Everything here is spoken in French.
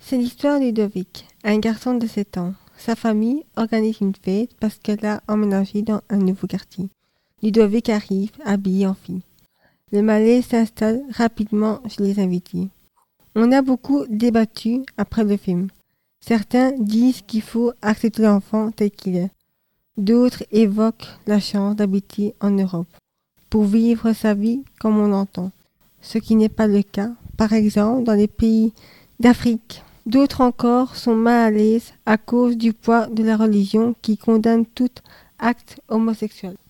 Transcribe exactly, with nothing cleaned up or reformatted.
C'est l'histoire de Ludovic, un garçon de sept ans. Sa famille organise une fête parce qu'elle a emménagé dans un nouveau quartier. Ludovic arrive, habillé en fille. Le malaise s'installe rapidement chez les invités. On a beaucoup débattu après le film. Certains disent qu'il faut accepter l'enfant tel qu'il est. D'autres évoquent la chance d'habiter en Europe, pour vivre sa vie comme on l'entend, ce qui n'est pas le cas, par exemple, dans les pays d'Afrique. D'autres encore sont mal à l'aise à cause du poids de la religion qui condamne tout acte homosexuel.